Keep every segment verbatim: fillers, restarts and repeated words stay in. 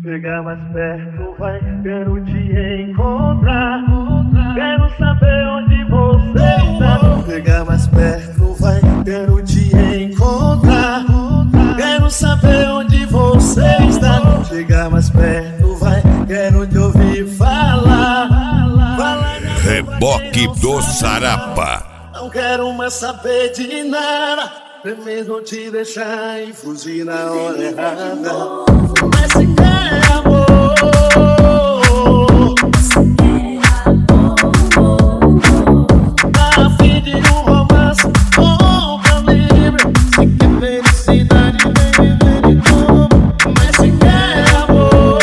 Chega mais perto, vai, quero te encontrar. Quero saber onde você está. Chega mais perto, vai, quero te encontrar. Quero saber onde você está. Chega mais perto, vai, quero te ouvir falar. Reboque do Sarapa. Não quero mais saber de nada, nem mesmo te deixar e fugir na hora errada. Mas se quer amor, tá a fim de um romance bom pra livre. Se quer felicidade, vem viver de novo. Mas se quer amor,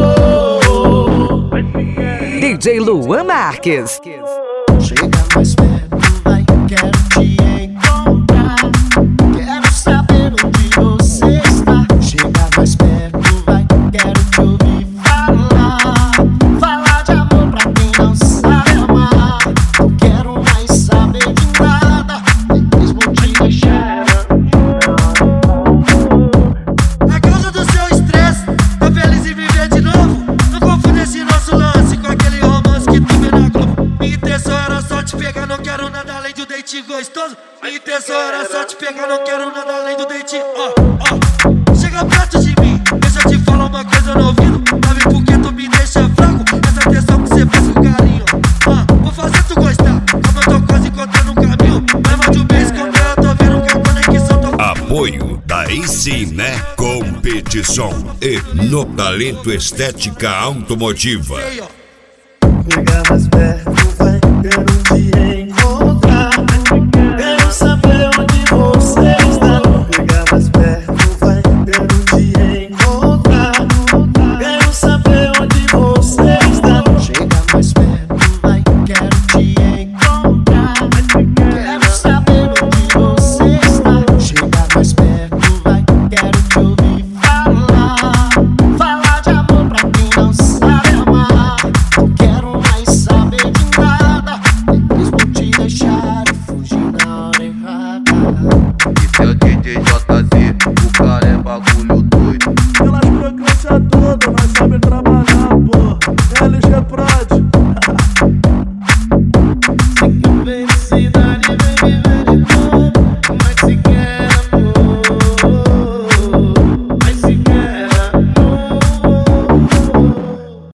D J Luan Marques. chega mais perto, vai, quero te encontrar. Quero saber onde você está. Chega mais perto, vai, quero te ouvir falar. Falar de amor pra quem não sabe amar. Não quero mais saber de nada, nem mesmo te deixar. A causa do seu estresse, tá feliz em viver de novo. Não confunde esse nosso lance com aquele romance que tu vê na Globo. Minha intenção era só te pegar, não quero nada além de um date gostoso. Minha intenção era só te pegar, não quero nada além do date. Ó, ó, chega perto de mim, deixa eu te falar uma coisa no ouvido. Sabe por que tu me deixa fraco? Essa atenção que você faz com carinho. Ó, vou fazer tu gostar, como eu tô quase encontrando um caminho. Mais mais de um mês que eu tô vendo que a conexão tô... Apoio da Ensine Competição e no Talento Estética Automotiva. Ei, ó. Chega mais perto, vai, quero te encontrar. Quero saber onde você está. Chega mais perto, vai, quero te encontrar. Quero saber onde você está. Chega mais perto, vai, quero te encontrar. Quero saber onde você está. Chega mais perto,